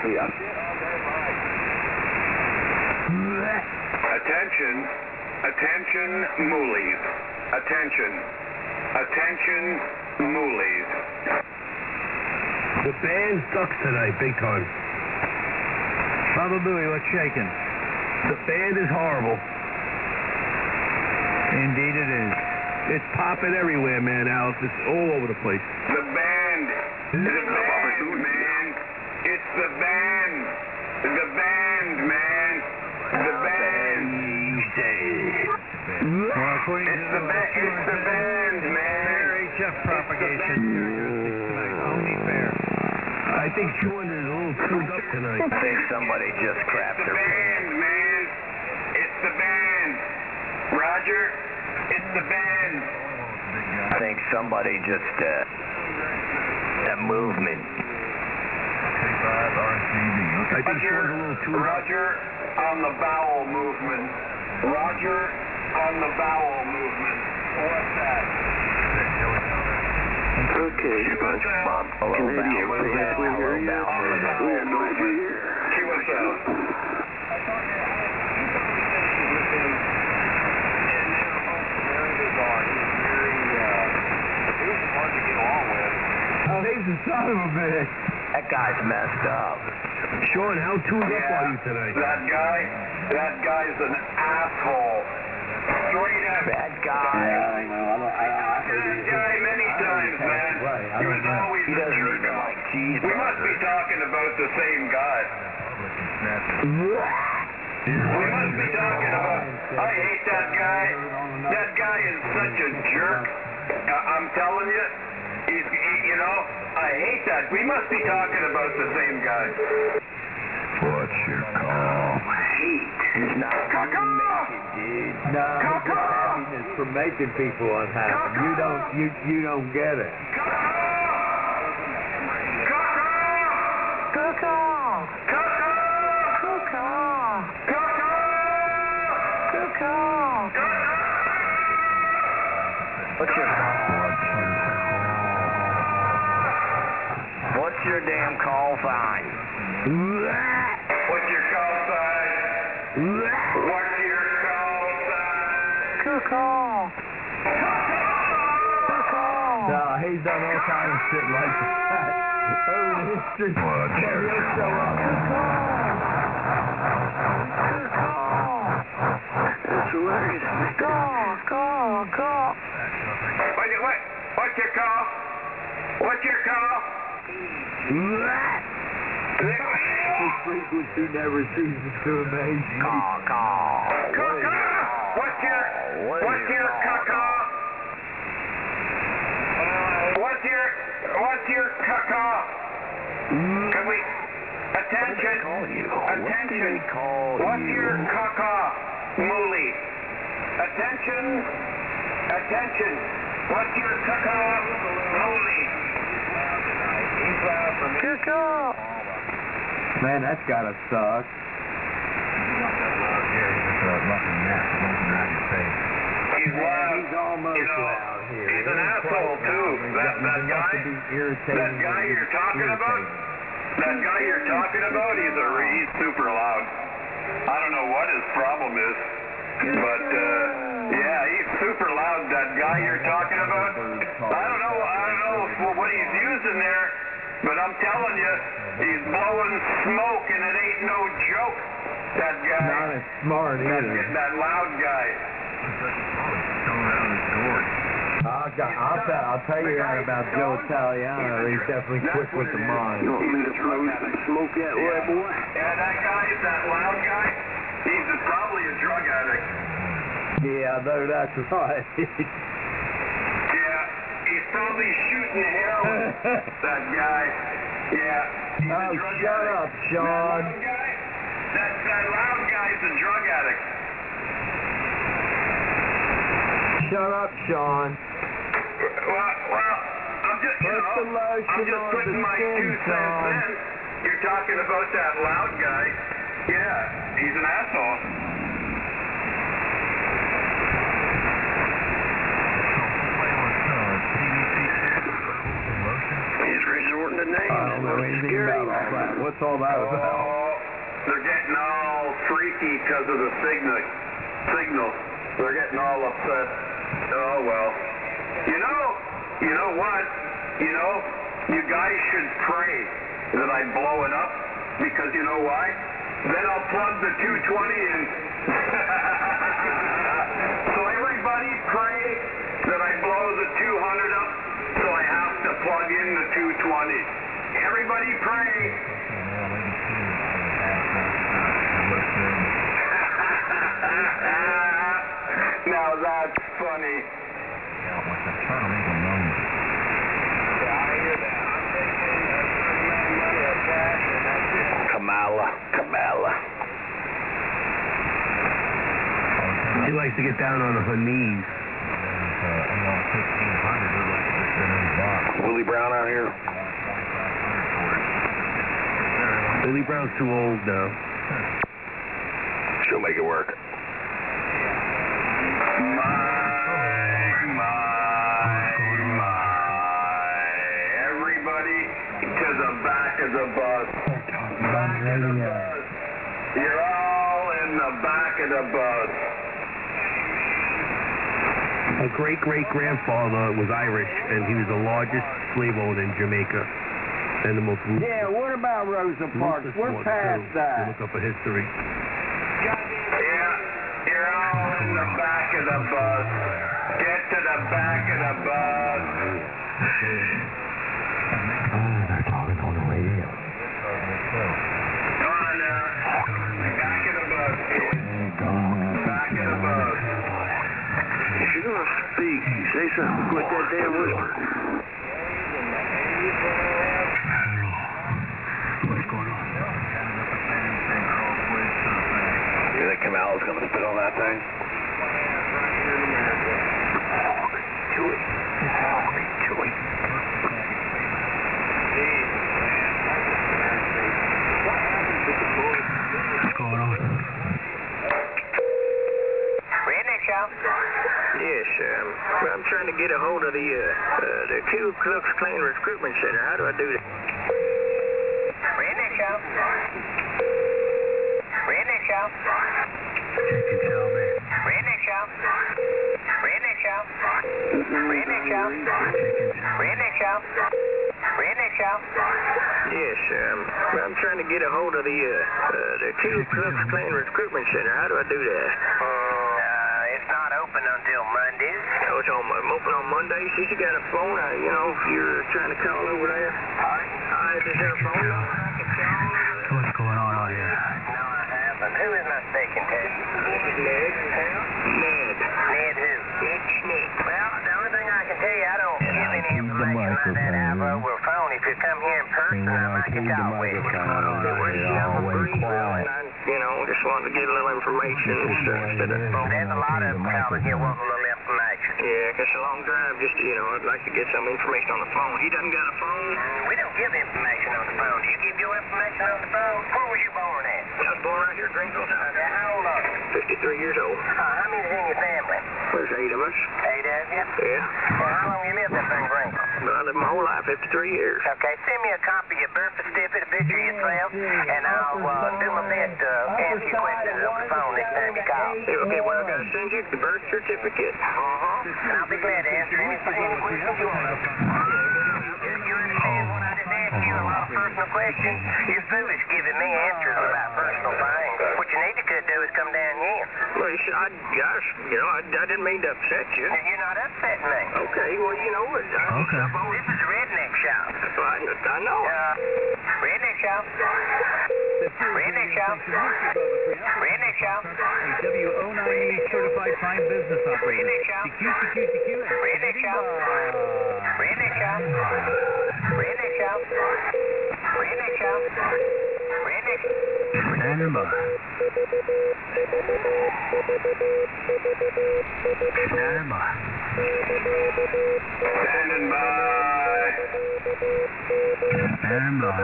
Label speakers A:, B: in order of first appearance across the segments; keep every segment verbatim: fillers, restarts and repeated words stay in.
A: Yeah.
B: Attention, attention, moolies. Attention, attention, moolies.
C: The band sucks tonight, big time.
D: Baba Booey, what's shaking?
C: The band is horrible.
D: Indeed it is.
C: It's popping everywhere, man, Alex. It's all over the place.
B: The band. The band, man. It's the band. The band, man. The band.
D: Well, according
B: It's
D: to
B: the band. It's the band, man.
D: H F propagation characteristics tonight, only fair.
C: I think Sean is a little tuned up tonight.
A: I think somebody just crapped
B: The
A: their
B: band, man. It's the band. Roger, it's the band.
A: I think somebody just, uh, that movement.
C: I think
B: Roger,
C: Sean's a little tuned up.
B: Roger on the bowel movement. Roger on the bowel movement. What's that?
E: Okay, SpongeBob, Canadian Express, we hear you. We are noisy here.
B: Q S L.
D: Oh, he's a son of a bitch.
A: That guy's messed up.
C: Sean, how tuned up are you tonight?
B: That guy, that guy's an asshole. Straight up.
A: That guy.
E: I know, I don't, I, I heard
B: That
E: you.
B: guy many times, man. He was always
A: He
B: a
A: doesn't
B: jerk
A: even
B: off.
A: like cheeseburgers.
B: We must be talking about the same guy. We must be talking about. I hate that guy. That guy is such a jerk. I- I'm telling you. He's, he, you know, I hate that. We must be talking about the same guy.
A: What's your call? Hate. He's not gonna make it, dude.
D: No, it's just happiness for making people unhappy. You don't, you, you don't get it.
A: What's your call? What's your damn call sign?
B: What's your call sign? What's your call sign?
D: No, he's done all kinds of shit like that. Over the history. He'll show up.
E: That's hilarious.
B: What, what, what's your call? What's your call?
D: His frequency never ceases to amaze me.
A: Call, call.
B: Caw-caw! What's your, what's your caw-caw? What's your, what's your caw-caw? Can we, attention, attention, what's your caw-caw? Mooly. Attention, attention, what's your caw-caw? Mooly.
D: Man, that's gotta suck.
B: He's loud.
D: He's almost
B: You know,
D: loud here.
B: he's an
D: He ain't
B: asshole,
D: quite
B: too.
D: loud.
B: That-
D: He's
B: that
D: enough
B: guy-
D: to be irritating.
B: That guy you're talking about, that guy you're talking about, he's a he's super loud. I don't know what his problem is, but uh, yeah, he's super loud. That guy you're talking about, I don't know, I don't know for what he's using there, but I'm telling you, he's blowing smoke and it ain't no joke. That guy,
D: Not as smart
B: that,
D: either.
B: that loud guy.
D: I'll, I'll, tell, I'll tell you that about Joe Italiano. He's definitely quick with the mind.
E: You want me to blow some smoke that way, boy?
B: Yeah, that guy, that loud guy, he's a, probably a drug addict.
D: Yeah, no, that's right.
B: Yeah, he's probably shooting heroin. That guy. Yeah. He's a
D: Oh,
B: drug
D: shut
B: addict.
D: up, Sean.
B: That loud guy, that, that loud guy's a drug addict.
D: Shut up, Sean.
B: Well, well, I'm just, you
D: Put
B: know,
D: the lotion
B: I'm just
D: on
B: putting
D: the
B: my
D: skin,
B: two cents
D: Sean.
B: in. You're talking about that loud guy. Yeah, he's an asshole.
E: He's resorting to names.
D: I don't know anything about all that.
C: What
D: what's all that about.
B: Oh, they're getting all freaky because of the signal. Signal. They're getting all upset. Oh, well. You know, you know what? You know, you guys should pray that I blow it up, because you know why? Then I'll plug the two twenty in. So everybody pray that I blow the two hundred up, so I have to plug in the two twenty. Everybody pray. Now that's funny.
A: Kamala, Kamala.
C: She likes to get down on her knees.
A: Willie Brown out here.
C: Willie Brown's too old now.
A: She'll make it work.
B: Of the bus. Back of the bus. You're all in the back of the bus.
C: My great-great-grandfather was Irish, and he was the largest slave owner in Jamaica. And the most ruthless.
D: Yeah, what about Rosa Parks? We're
C: one,
D: past
C: too.
D: that.
C: You look up a history.
B: Yeah, you're all in the back of the bus. Get to the back of the bus.
A: They're talking on the radio.
B: Come on now. Back of the bus. Back of the bus.
A: If you're gonna speak, say something. Quit that damn whisper. What's going on? You think Kamala's gonna spit on that thing? Chewy. Chewy. What's going on?
F: Redneck Shop? Yes, um, well, I'm trying to get a hold of the, uh, uh, the Ku Klux Klan Recruitment Center. How do I do that? Redneck Shop? Redneck Shop?
A: Check and tell me.
F: Redneck Shop? Redneck Shop? Redneck Shop? Redneck Shop? Redneck Shop? Yes, um, well, I'm trying to get a hold of the, uh, uh, the Ku Klux Klan Recruitment Center. How do I do that? Uh, it's not open until Mondays. Oh, it's on, I'm open on Mondays? If you got a phone, uh, you know, if you're trying to call over there. Uh, is there a phone number I can call?
A: What's going on out here?
F: No, I haven't. Who is my speaking to? This is Ned. Ned. Ned who? Ned Schmidt. Well, the only thing I can tell you, I don't give any information like that out over the phone. If you come here in person, I might can talk with you. And I, you know, just wanted to get a little information and stuff. There's a lot of them calling here wanting a little information. Yeah, because it's a long drive. Just, you know, I'd like to get some information on the phone. He doesn't got a phone? We don't give information on the phone. Do you give your information on the phone? Where was you born at? I was born right here in Greenville. Okay, how old are you? fifty-three years old. Uh, how many's in your family? There's eight of us. Eight of you? Yeah. Well, how long you lived up in Greenville? Well, I lived my whole life, fifty-three years. Okay, send me a copy of your birth certificate, a picture of yourself, and I'll uh, do my best to answer your questions over the phone next time you call. Okay, well, I got to send you the birth certificate. Uh-huh. And I'll be glad to answer any, any questions you want. You understand what I just asked you? A lot of personal questions. You're foolish giving me answers about personal things. What you need to could do is come down here. Well, you see, I, gosh, you know, I, I didn't mean to upset you. You're not upsetting me. Okay, well, you know what?
A: Okay.
F: This is Redneck Shop.
B: I, I know.
F: Uh, Redneck Shop. Redneck Shop. Redneck Shop.
G: A W O nine E certified fine business operator.
F: Redneck Shop.
G: C Q, C Q, C Q.
F: Redneck Shop. Redneck Shop. Redneck Shop. Redneck Shop. Redneck.
A: Standing by. Standing by.
B: Standing by.
A: Standing by.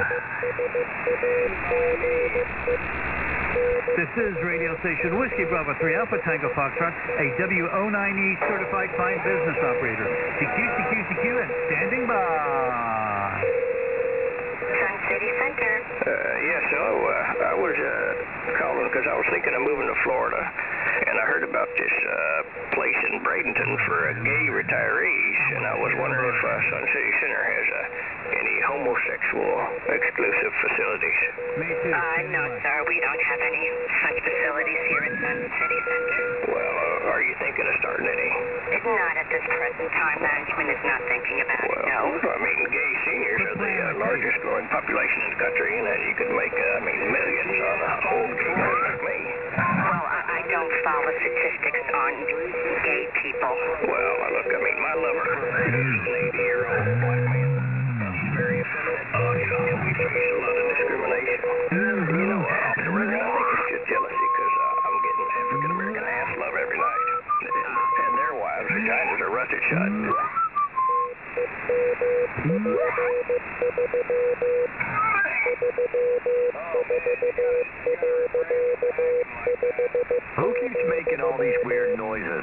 G: This is radio station Whiskey Bravo three Alpha Tango Foxtrot, a W O nine E certified fine business operator. C Q, C Q, C Q, and standing by.
F: Sun City
H: City Center.
F: Uh, yes, hello. Uh, I was uh, calling because I was thinking of moving to Florida, and I heard about this uh, place in Bradenton for uh, gay retirees, and I was wondering if uh, Sun City Center has uh, any homosexual exclusive facilities.
G: Me too.
H: Uh, no, sir. We don't have any such facilities here at Sun City Center.
F: Well, uh, are you thinking of starting any?
H: Not at this present time. Management is not thinking about it, no.
F: Well, I mean, gay seniors are the uh, largest growing population in the country, and uh, you could make, uh, I mean, millions on uh, old gay guys like me.
H: Well, I, I don't follow statistics on gay people.
F: Well, uh, look, I mean, my lover is an eighty-year-old black man. She's very effeminate. Oh, you know, we face a lot of discrimination. You know, uh, I reckon I think it's just jealousy, because uh, I'm getting African-American ass love every night. And, and their wives' vaginas are rusted shut.
E: Who keeps making all these weird noises?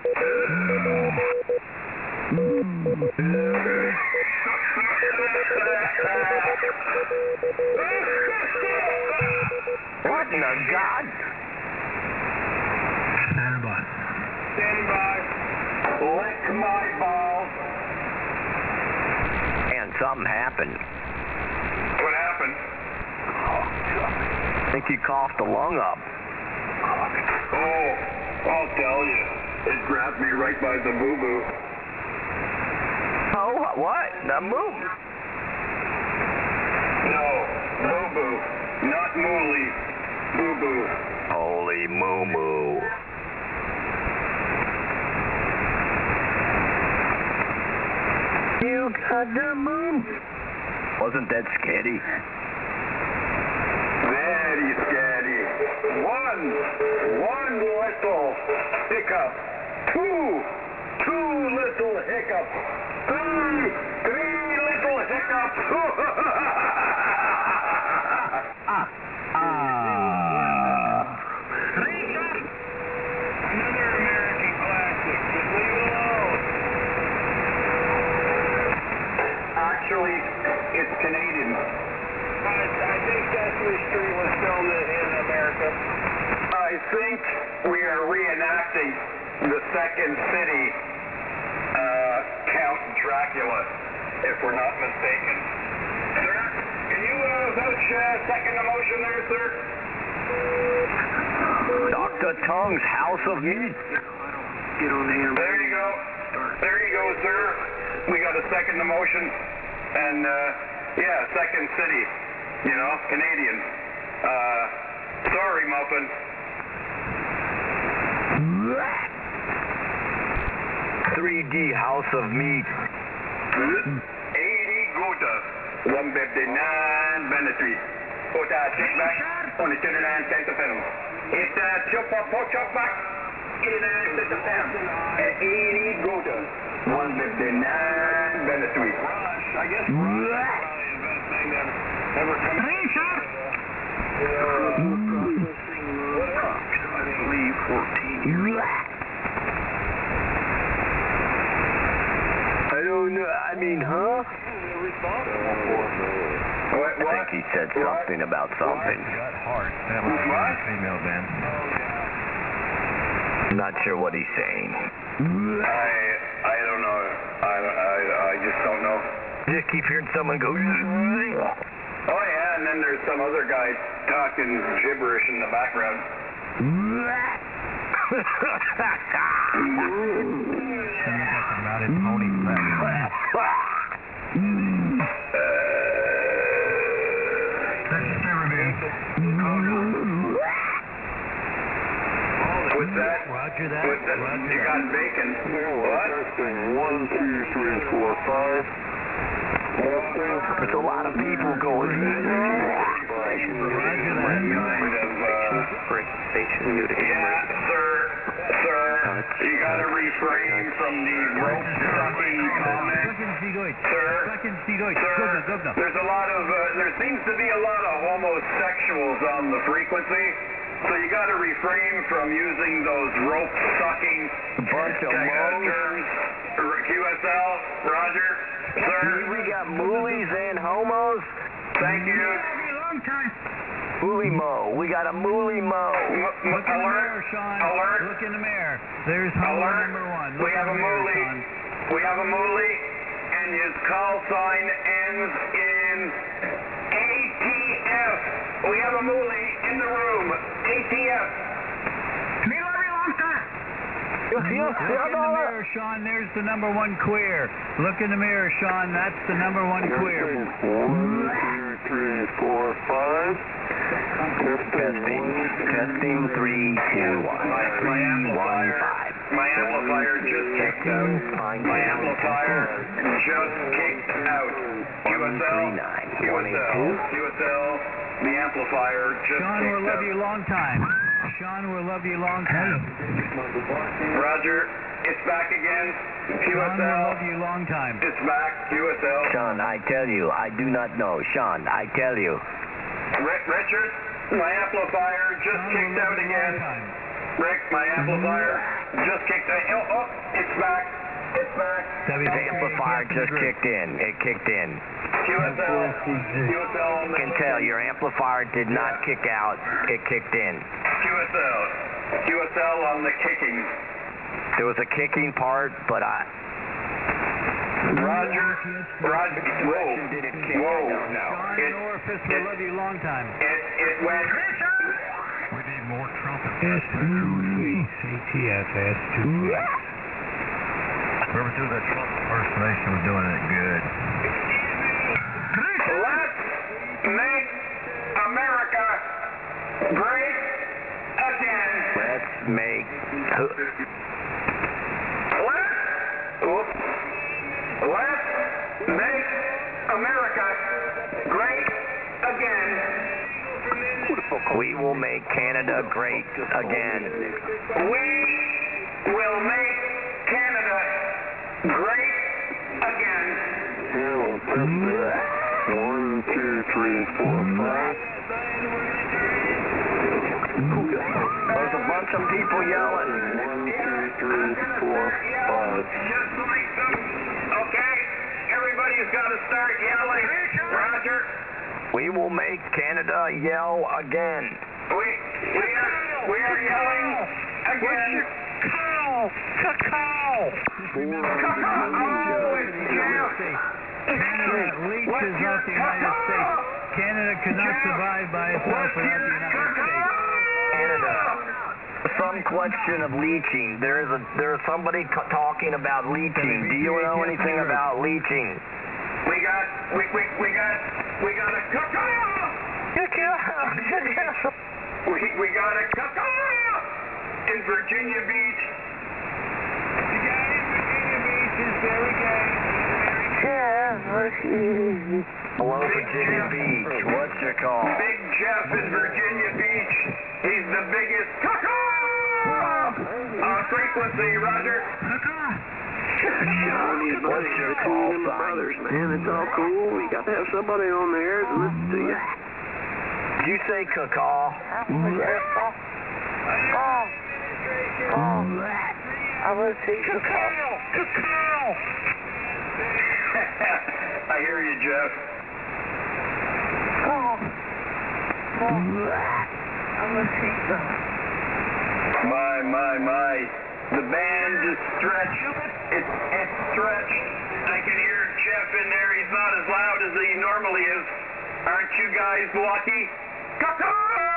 E: What in the God?
C: Stand by.
B: Standing by. Lick my balls.
E: And something happened.
B: What happened?
E: I think he coughed a lung up.
B: Oh, I'll tell you. It grabbed me right by the boo-boo.
E: Oh, what? The moon.
B: No, boo-boo. Not mooly. Boo-boo.
E: Holy moo-moo. You got the moon. Wasn't that scary?
B: Very scary. One, one little hiccup. Two, two little hiccups. Three, three little hiccups.
E: Ah.
B: Another American classic. Just leave it alone. Actually, it's Canadian. I, I think Sesame Street was filmed in America. I think we are reenacting the Second City uh, Count Dracula, if we're not mistaken. Sir, can you uh, vouch uh, second the motion there, sir?
E: Doctor Tongue's House of Meat.
B: Get on here. There you go. There you go, sir. We got a second the motion. And, uh, yeah, Second City. You know, Canadian. Uh, sorry, Muffin.
E: three D House of Meat.
B: eighty Gouda. one fifty-nine Bennett Street. Gouda, check back. Only thirty-nine cents a film. It's uh, chop up, chop back. eighty-nine cents a film. At eighty Gouda. one fifty-nine Bennett Street. I guess Rush probably the best thing to ever, ever come in. I believe fourteen years.
E: I don't know. I mean, huh?
B: What,
E: I think he said something about something.
B: What?
D: Female band.
E: Not sure what he's saying.
B: I I don't know. I, I, I just don't know.
E: Just keep hearing someone go.
B: Oh yeah, and then there's some other guy talking gibberish in the background. What's that?
G: Roger that.
B: What's that?
G: Roger
B: You
G: that.
B: got bacon. What?
A: One, two, three, four, five.
E: There's a lot of people going.
G: Roger that.
B: Yeah, sir. Sir, you gotta refrain from the rope sucking comments.
G: Sprechen Sie Deutsch.
B: Sir,
G: Sprechen Sie Deutsch.
B: Sir,
G: Governor, governor.
B: there's a lot of, uh, there seems to be a lot of homosexuals on the frequency, so you gotta refrain from using those rope sucking
E: Bunch of
B: uh,
E: moles.
B: terms. Q S L, Roger, sir.
E: We got moolies and homos.
B: Thank you.
G: Long time.
D: Mooly Mo. We got a Mooly Mo.
B: M- m-
G: Look in the
B: alert.
G: mirror, Sean.
B: Alert.
G: Look in the mirror. There's homo
B: Alert.
G: number one.
B: We
G: Look
B: have
G: in
B: a
G: the mirror,
B: Mooly.
G: Sean.
B: We have a Mooly, and his call sign ends in A T F. We have a Mooly in the room. A T F. Me love you long time.
G: Look in the mirror, Sean. There's the number one queer. Look in the mirror, Sean. That's the number one queer.
E: One, two, three, four, five.
D: Testing. Testing. Three, two, one.
B: My, my amplifier,
D: five.
B: my amplifier just kicked out. My amplifier just kicked out. Q S L, Q S L, Q S L, the amplifier just
G: Sean, we'll
B: kicked
G: love
B: out.
G: you long time. Sean, we'll love you long time.
B: Roger, it's back again. Q
G: Sean,
B: S
G: we'll
B: L,
G: love you long time.
B: it's back. Q S L.
D: Sean, I tell you, I do not know. Sean, I tell you.
B: Rick, Richard, my amplifier just
G: Sean,
B: kicked
G: we'll
B: out
G: love you
B: again.
G: long time.
B: Rick, my amplifier just kicked out. Oh, oh, it's back. It's back.
G: W
D: The
G: K
D: amplifier
G: Captain
D: just
G: Group.
D: kicked in. It kicked in.
B: Q S L, Q S L on
D: I
B: the
D: can tell your amplifier did not
B: Yeah.
D: kick out. It kicked in.
B: Q S L, Q S L on the kicking.
D: There was a kicking part, but I...
B: Roger, Roger, whoa,
D: Did it kick?
B: whoa.
D: I don't know.
G: Sean
B: It,
G: Norfus will
B: it,
G: love you long time.
B: it, it went.
A: We need more trumpet. S two six. A T F S two six. Whoever threw that Trump impersonation was doing it good.
B: Let's make America great again.
D: Let's make...
B: Let's, oops. Let's make America great again.
D: We will make Canada great again.
B: We will make Canada great again.
E: One, two, three, four, five.
D: There's a bunch of people yelling.
E: One, two, three, four, five.
B: Just like them. Okay? Everybody's got to start yelling. Roger.
D: We will make Canada yell again.
B: We, we, are, we are yelling again.
G: Cacao! Cacao!
B: Oh, it's Jeff.
G: Canada leeches
B: What's your
G: off the United
B: cacao?
G: States. Canada cannot survive by itself
B: What's
G: without
B: your
G: the United States.
D: Canada. Some question of leeching. There is a there is somebody c- talking about leeching. Do you know anything about leeching?
B: We got, we, we, we got, we got a cacao. We, we got a cacao in Virginia Beach.
G: The guy in Virginia Beach is very gay.
D: Hello, Virginia Beach. What's your call?
B: Big Jeff in Virginia Beach. He's the biggest cacao on frequency, Roger.
D: What's your call sign?
E: Brothers, man, it's all cool. We got to have somebody on there to listen to you.
D: Did you say cacaw?
G: I want to see cacao. Cacao.
B: I hear you, Jeff. My, my, my. The band is stretched. It's, it's stretched. I can hear Jeff in there. He's not as loud as he normally is. Aren't you guys lucky? Cacao!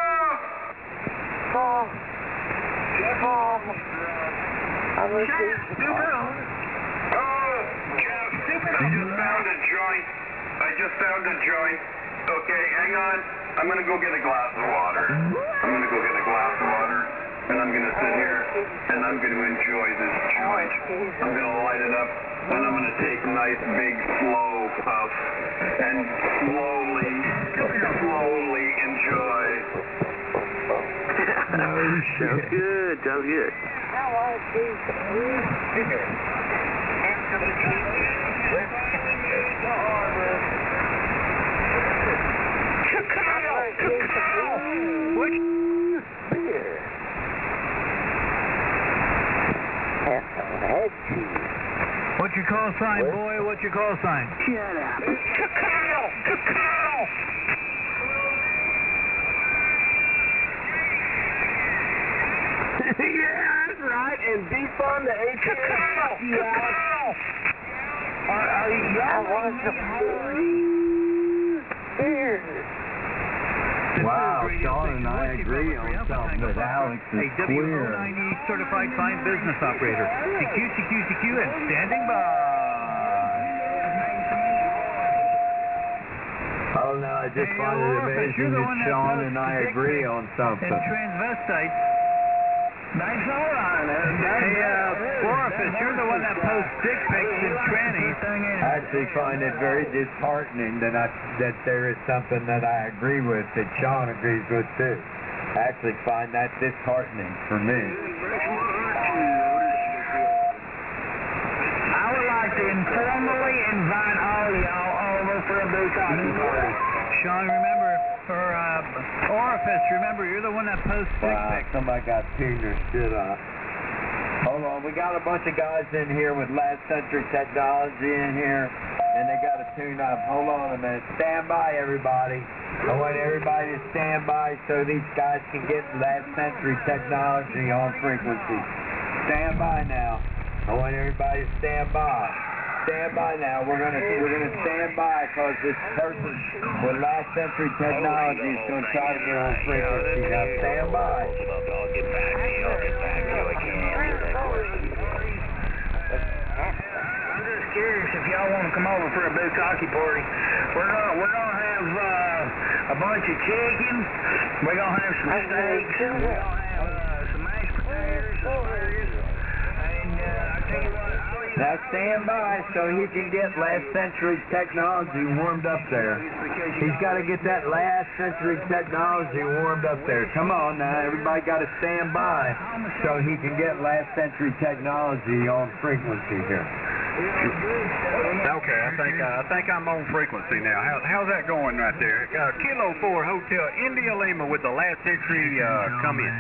G: Oh.
B: Jeff.
G: Oh. I want to see
B: Oh, Jeff. I just found a joint. I just found a joint. Okay, hang on. I'm going to go get a glass of water. I'm going to go get a glass of water, and I'm going to sit here, and I'm going to enjoy this joint. I'm going to light it up, and I'm going to take a nice, big, slow puff, and slowly, slowly enjoy.
E: Sounds good. Sounds good.
G: What's your call sign, boy? What's your call sign?
E: Shut up.
G: Cacao! Cacao!
E: right, and defund the A T F. You Alex. Are, are y'all want to
A: Wow, Sean and I agree on something that Alex is
G: a W O nine E certified fine business operator. C Q, C Q, C Q, and standing by.
A: Oh no, I just find it amazing that Sean and I agree on something.
G: And transvestites.
E: That's all right.
G: Hey, uh, Orifice, you're the one that posts dick pics and trannies.
A: I actually find it very disheartening that I that there is something that I agree with that Sean agrees with too. I actually find that disheartening for me.
E: I would like to informally invite all y'all over for a bukkake party.
G: Sean, remember, or uh, Orifice, remember, you're the one that posts dick
A: Wow,
G: pics.
A: somebody got tuned their shit up. Hold on, we got a bunch of guys in here with last century technology in here, and they got to tune up. Hold on a minute. Stand by, everybody. I want everybody to stand by so these guys can get last century technology on frequency. Stand by now. I want everybody to stand by. Stand by now. We're gonna we're gonna stand by because this person with last century technology is gonna try to get on frequency. Now stand by.
F: I'll get back to you. I'll get back to you. I can't answer that question.
E: I'm just curious if y'all want to come over for a bukkake party. We're gonna we're gonna have uh, a bunch of chicken. We're gonna have some steaks. We're gonna have uh, some mashed potatoes, asparagus, and uh, I tell you what.
A: Now stand by so he can get last century technology warmed up there. He's got to get that last century technology warmed up there. Come on now, everybody got to stand by so he can get last century technology on frequency here.
B: Okay, I think uh, I think I'm on frequency now. How, how's that going right there? Uh, Kilo four Hotel India Lima with the last century uh, come in.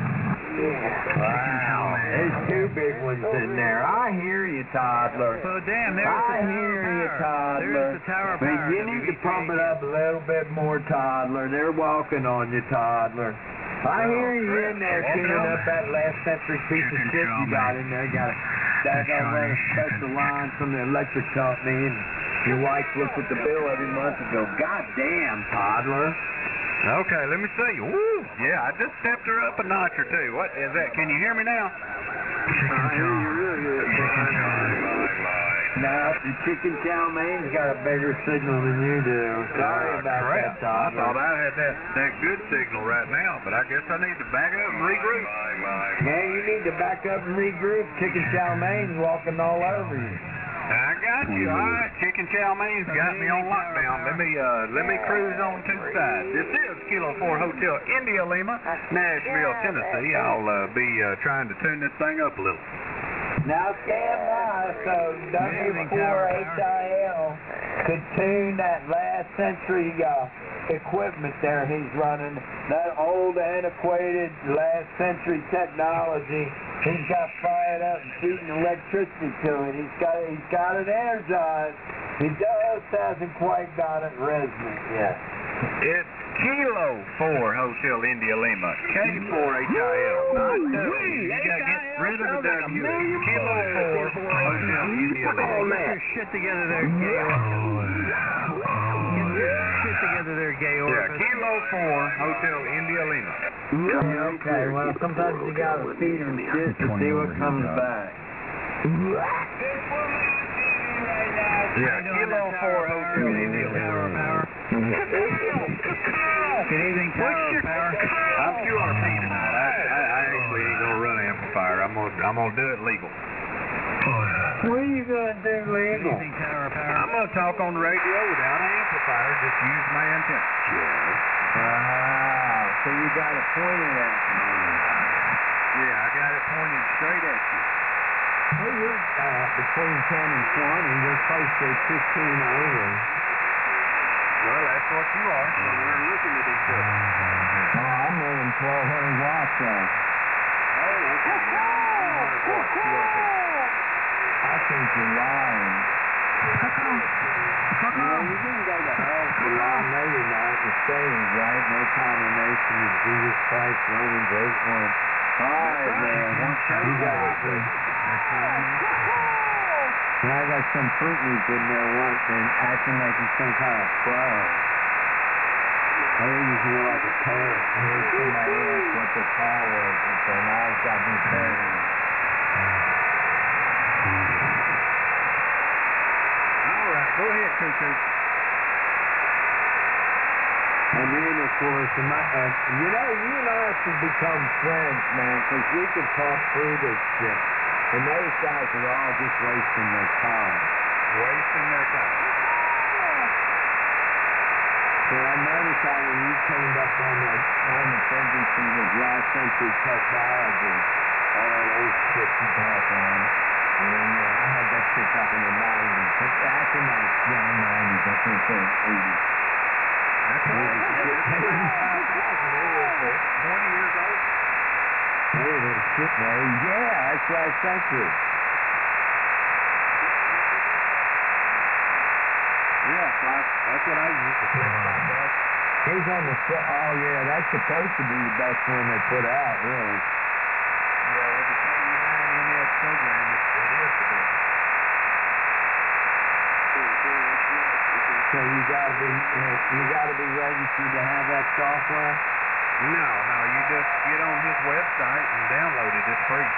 A: Wow, there's two big ones in there. I hear you, toddler.
G: So damn, there's
A: I
G: the
A: hear
G: tower
A: you,
G: of power.
A: toddler.
G: There's the tower of
A: But
G: power.
A: you need to pump it up a little bit more, toddler. They're walking on you, toddler. I hear you in there tuning up that last century piece of shit you got in there. You got a, that got a special line from the electric company, and your wife looks at the bill every month and go, God damn, toddler.
B: Okay, let me see. Woo! Yeah, I just stepped her up a notch or two. What is that? Can you hear me now?
E: I hear you really good.
A: Now, the chicken chow main's got a bigger signal than you do. Sorry
B: Ah,
A: about
B: crap.
A: that, toddler.
B: I thought I had that, that good signal right now, but I guess I need to back up and regroup.
A: Yeah, you need to back up and regroup. Chicken chow main's walking all over you.
B: I got you. All right, chicken chow main's got me on lockdown. Let me uh, let me cruise on to the side. This is Kilo four Hotel India Lima, Nashville, Tennessee. I'll uh, be uh, trying to tune this thing up a little.
A: Now stand by so W four H I L could tune that last century uh, equipment there he's running, that old antiquated last century technology. He's got fired up and feeding electricity to it. He's got he's got it energized. He just hasn't quite got it resonant yet.
B: It's Kilo four Hotel India Lima, K four H I L, not W. You gotta get rid of the W. Kilo four Hotel India Lima.
G: Get your shit together there, gay Orifice. Get your shit together there, gay
B: Yeah,
G: Orifice.
B: Kilo four Hotel India Lima.
A: Okay, well sometimes you gotta feed him shit to see what comes back.
B: Yeah, Kilo four Hotel India Lima.
G: Good evening, Tower of Power.
B: I'm Q R P tonight. I, I, I actually ain't gonna run an amplifier. I'm gonna I'm gonna do it legal.
A: What are you gonna do
G: Good
A: legal?
G: evening, Tower of Power.
B: I'm gonna talk on the radio without an amplifier. Just use my antenna.
A: Wow, so you got it pointed at me.
B: Yeah, I got it pointed straight at you.
A: Well, you're uh, between ten and twenty. You're close to fifteen over.
B: Well, that's what you are. So we're looking at each other.
A: Oh, I'm more than twelve hundred watts on.
B: Oh, okay.
A: I think you're lying. No, you didn't go to hell for long. No, you're not. The saying, right? No combination of Jesus Christ, Romans eight one. right, man. One you got me. And I got some freakies in there once and acting like he's some kind of clown. I think he's more like a parrot. I heard somebody ask what the call was, and so now it's got me paranoid.
G: All right, go ahead, Cuckoo.
A: And then, of course, am I, uh, you know, you and I should become friends, man, because we can talk through this shit. And those guys are all just wasting their time.
G: Wasting their time.
A: So I noticed how when you came up on the, on the tendency of last century technology, all that old shit you talk on. And then, you know, I had that shit back in the nineties. But back in the young nineties, I think the eighties.
G: That's right. Yeah, this is eighty-five thousand. It was twenty years old.
A: Boy, that shit, man. Yeah, that's last century.
G: Yeah, five, that's what I use, the thirty-five thousand.
A: He's on the, oh yeah, that's supposed to be the best one they put out, really.
G: Yeah, with the K U nine N S program, it, it is the best.
A: So you gotta be, you gotta be registered to have that software?
G: No, no, you just get on his website and download it. It's free.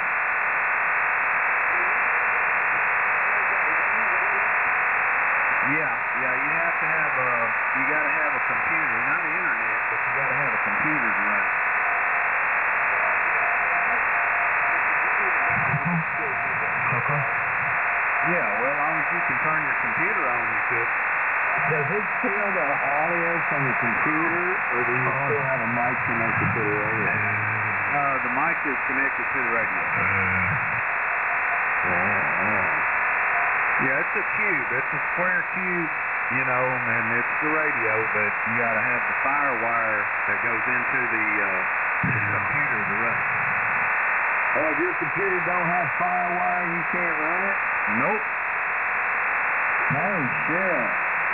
G: Yeah, yeah, you have to have a, you got to have a computer, not the internet, but you got to have a computer to run it.
A: Okay.
G: Yeah, well, as long as you can turn your computer on, you could.
A: Does it steal the audio from the computer, or do you
G: Uh,
A: still have a mic connected to the radio?
G: Uh, the mic is connected to the radio.
A: Oh, oh.
G: Yeah, it's a cube. It's a square cube, you know, and it's the radio, but you got to have the fire wire that goes into the uh, computer to run it.
A: Oh, if your computer don't have FireWire, you can't run it?
G: Nope.
A: No shit.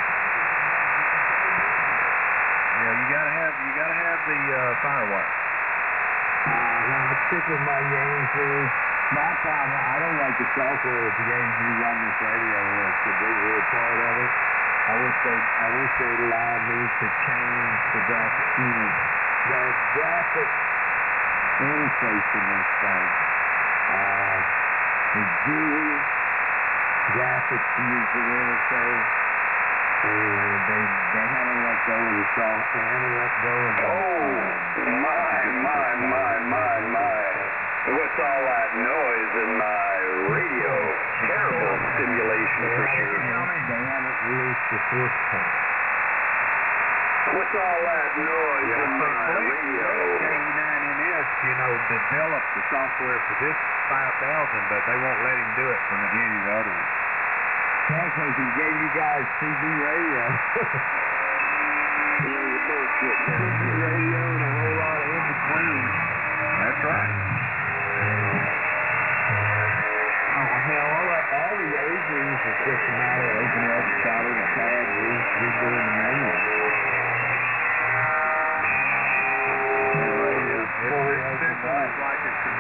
G: Yeah, you gotta have you gotta have the uh, firewire.
A: Uh, no, I'll stick with my Yankee. My problem, I don't like the software that the Yankee run this radio with, the big real part of it. I wish they, I wish they'd allowed me to change the graphic, you know, the graphic interface in this thing. Uh, the G U I graphics user interface. Anyway, they they haven't let go of the soft. They haven't let go of the.
B: Oh, my, my, my, my, my. What's all that noise in my radio? Terrible stimulation for sure.
A: They haven't released the source code.
B: What's all that noise
G: Yeah,
B: in
G: so
B: my
G: Flex,
B: radio?
G: K U nine N S, you know, developed the software for this five thousand, but they won't let him do it for any of the other ones.
A: Yeah, because he gave you guys C B radio. C B radio and a whole lot of in between.
G: That's right.
A: Oh, hell, all, that, all the A Gs is just a matter of opening up, starting a tab, re- redoing the menu.
G: It's, it's pretty simple. It's like a